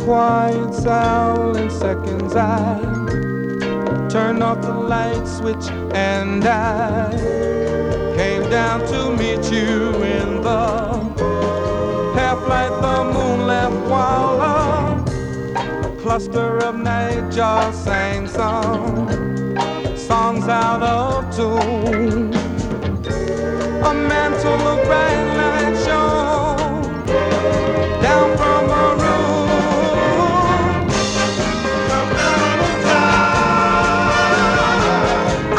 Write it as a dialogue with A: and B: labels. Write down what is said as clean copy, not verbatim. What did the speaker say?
A: quiet silent seconds I turned off the light switch and I came down to meet you in the half-light the moon left while a cluster of nightjars sang some songs out of tune. A mantle of bright